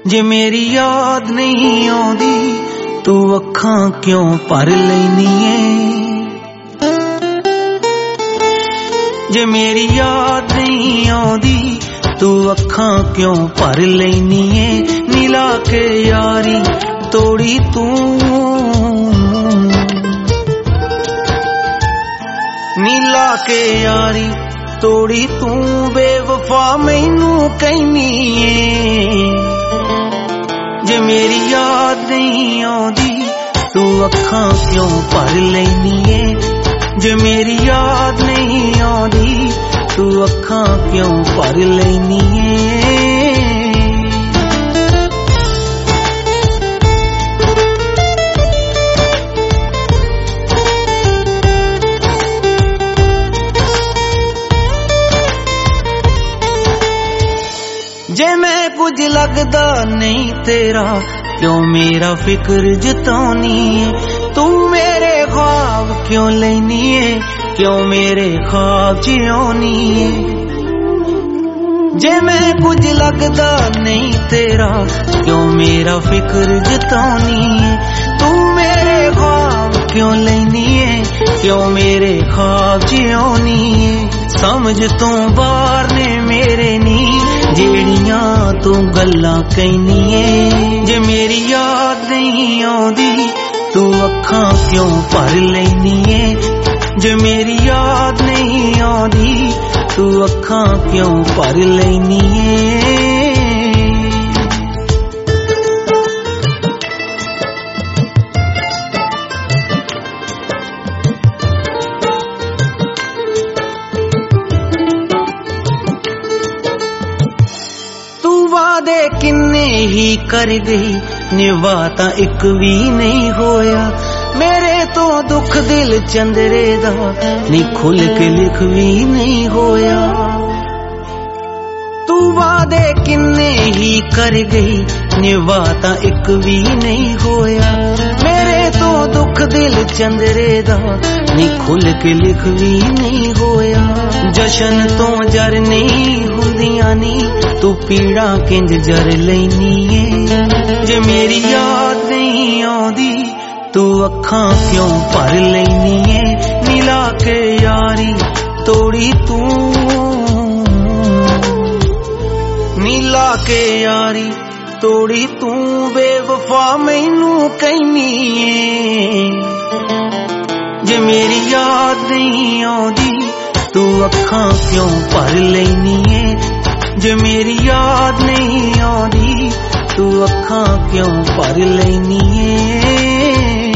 जे मेरी याद नहीं आउंदी तू अखां क्यों भर लैनी है। जे मेरी याद नहीं आउंदी तू अखां क्यों भर लैनी है। नीला के यारी तोड़ी तू, नीला के यारी तोड़ी तू बेवफा मैनू कहनी है। जे मेरी याद नहीं आउंदी तू अखां क्यों भर लैनी है। जे मेरी याद नहीं आउंदी तू अखां क्यों भर लैनी है। जे मैं कुछ लगदा नहीं तेरा क्यों मेरा फिक्र जतानी है। तू मेरे ख्वाब क्यों लेनी है, क्यों मेरे ख्वाब जियोनी है। जे मैं कुछ लगदा नहीं तेरा क्यों मेरा फिक्र जतानी है। तू मेरे ख्वाब क्यों लेनी है, क्यों मेरे ख्वाब जियोनी है। समझ तो बाहर ने मेरे नी जेड़ियां तू गल्लां कहनी है। जे मेरी याद नहीं आउंदी तू अखां क्यों भर लैनी है। जे मेरी याद नहीं आउंदी तू अखां क्यों भर लैनी है। वादे किन्ने ही कर गई निभाता एक भी नहीं होया। मेरे तो दुख दिल चंदरे दा नी खुल के लिख भी नहीं होया। तू वादे किन्ने ही कर गई निभाता एक भी नहीं होया। मेरे तो दुख दिल चंदरे दा नी खुल के लिख भी नहीं होया। जशन तो जर नहीं हुंदियां नी तू पीड़ा किंज जर लैनी है। जे मेरी याद नहीं आउंदी तू अखां क्यों भर लैनी है। नीला के यारी तोड़ी तू, नीला के यारी तोड़ी तू बेवफा मैनू कहनी है। जे मेरी याद नहीं आउंदी तू अखां क्यों भर लैनी है। जे मेरी याद नहीं आउंदी तू अखां क्यों भर लैनी है।